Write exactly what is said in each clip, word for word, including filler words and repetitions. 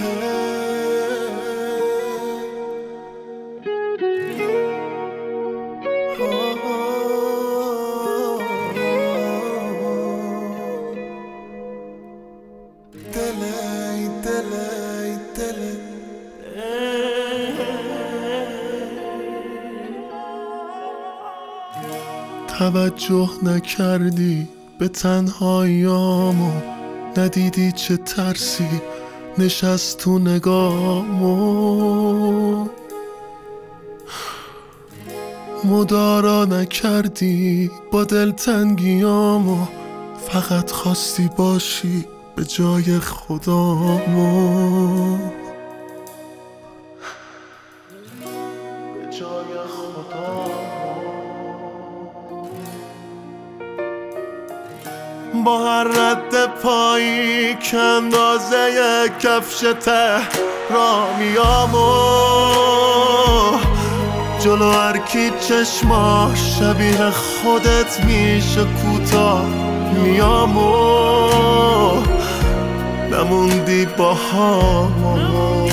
دلی دلی دلی توجه نکردی به تنهاییامو، ندیدی چه ترسی نشست تو نگامو، مدارا نکردی با دلتنگیامو، فقط خواستی باشی به جای خدامو، به جای خدامو. با هر رد پایی که اندازه کفش تهرامیامو، جلو هر کی چشماش شبیه خودت میشه کوتاه میامو، نموندی با هم.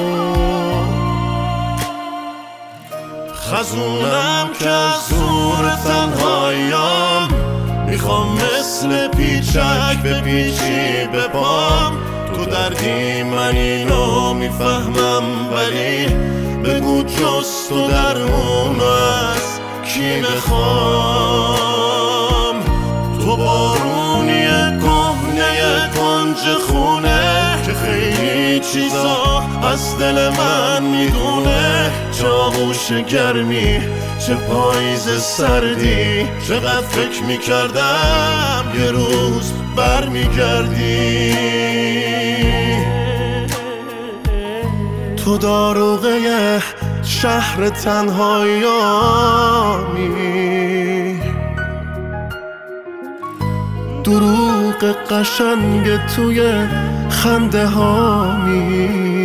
خزونم که از زور تنهاییام، میخوام مثل پیچک به پیچی به پام، تو دردی من اینو میفهمم، ولی بگو جز تو درمون از کی بخوام. تو بارونی کهنه کنج خونه که خیلی چیزا از دل من میدونه، چه آغوش گرمی چه پاییز سردی، چقدر فکر میکردم یه روز برمیگردی. تو داروغه شهر تنهاییامی، دروغ قشنگ توی خنده هامی،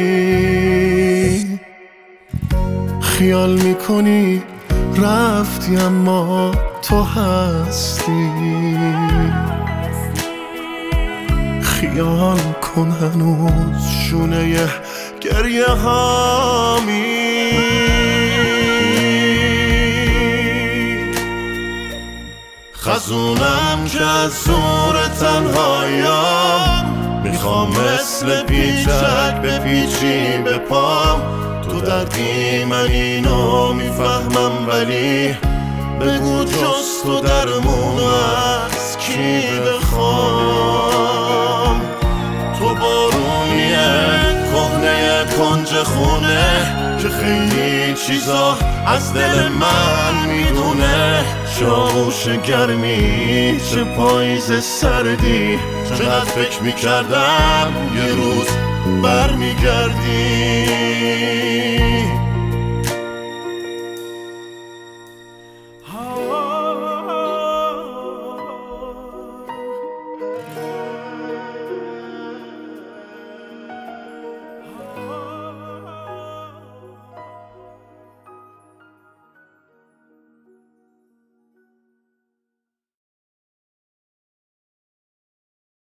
خیال میکنی رفتی اما تو هستی، خیال کن هنوز شونه گریه هامی. خزونم که از زور تنهاییام، میخوام مثل پیچک به پیچی به پام، تو دردی من اینو میفهمم، ولی بگو جز تو درمون از کی بخوام. تو بارونیه کهنه کنج خونه که خیلی چیزا از دل من میدونه، چه آغوش گرمی چه پاییز سردی، چقدر فکر میکردم یه روز برمیگردی.